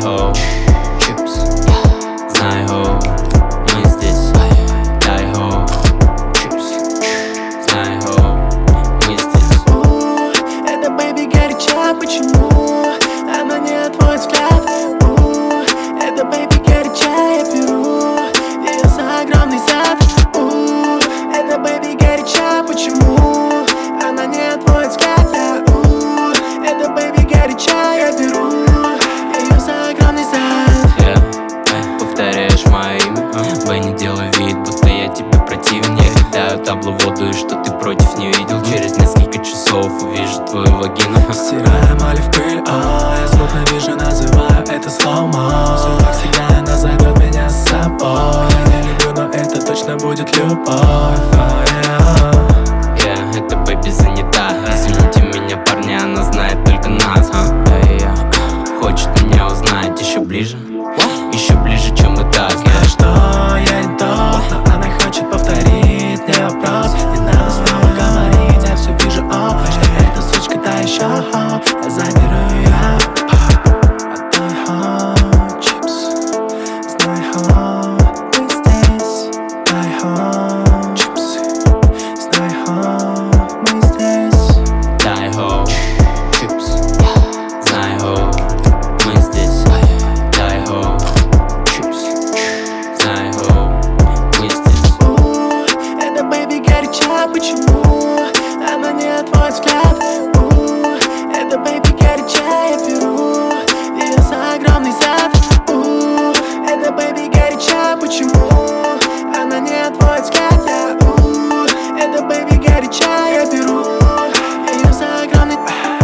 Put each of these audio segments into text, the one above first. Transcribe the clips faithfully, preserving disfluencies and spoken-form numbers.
ho, чипс, знай ho, мы здесь. Дай ho, чипс, знай ho, мы здесь. У, это baby горяча, почему она не отводит взгляд? У, это baby горяча, я беру ее за огромный зад. У, это baby горяча, почему она не отводит взгляд? Я, у, это baby горяча, я беру ее за огромный зад. Yeah, эй, повторяешь мое имя, Бэй, не делай вид, будто я тебе противен. Я кидаю табло в воду, и что ты против не видел. Через несколько часов увижу твою вагину. Стираем моли в пыль, а я смутно вижу, называю это слоумо. Как всегда она зовет меня с собой. Я не люблю, но это точно будет любовь. Oh, yeah. Yeah, это Бэби занята. Извините меня, парни, она знает только нас, а? Эй, yeah. Хочет меня узнать еще ближе, еще ближе, чем мы так. Знаешь, что я не тот, но она хочет повторить. Не вопрос, не надо снова говорить. Я все вижу, о, что эта сучка та еще, о. Я заберу ее. Отдай ho, чипс, знай ho, мы здесь. Дай ho, чипс, знай ho, мы здесь. Дай ho, чипс, знай ho, мы здесь. Дай ho, чипс, знай ho, мы здесь. У, это baby горяча, почему она не отводит взгляд? У, это baby горяча, я беру ее за огромный зад. У, это baby горяча, почему она не отводит взгляд? Я, у, это baby горяча, я беру ее за огромный.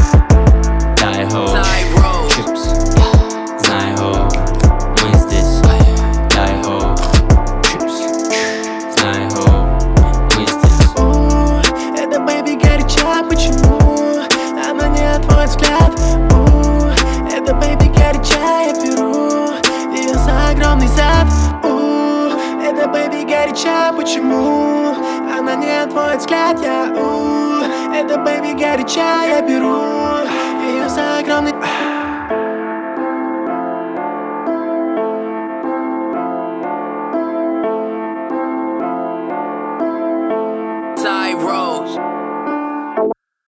Дай ho, чипс, знай ho, мы здесь. Дай ho, чипс, знай ho, мы здесь. У, это baby горяча, почему она не отводит взгляд? У, это baby горяча, я беру ее за огромный зад. У, это baby горяча, почему она не отводит взгляд? Я, у, это baby горяча, я беру ее за огромный. Ty Rose.